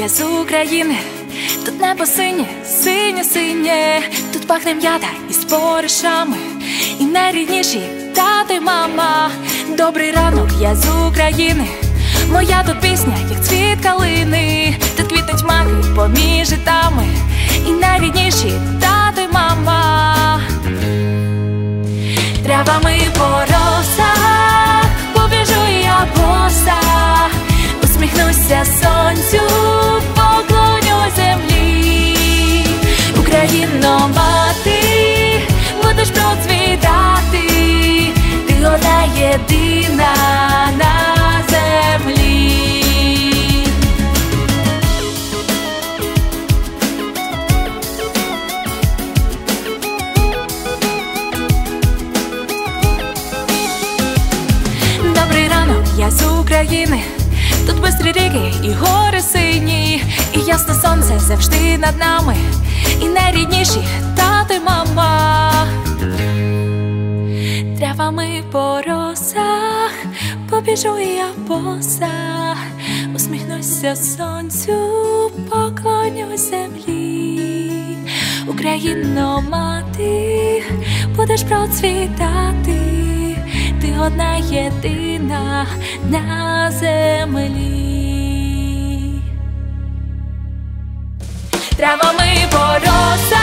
я з України, тут небо синє, синє-синє, тут пахне м'ята із споришами, і найрідніші тато й мама. Добрий ранок, я з України, моя тут пісня, як цвіт калини, тут квітнуть маки поміж житами, і найрідніші тато й мама. Травами по росах побіжу я боса, усміхнуся сонцю, поклоню землі. Україно, мати, будеш процвітати, ти одна єдина на землі. Добрий ранок, я з України, тут бистрі ріки і гори сині, і ясне сонце завжди над нами, і найрідніші тато й мама. Травами по росах побіжу я боса, усміхнуся сонцю, поклоню землі. Україно, мати, будеш процвітати, ти одна єдина на землі. Травами по росах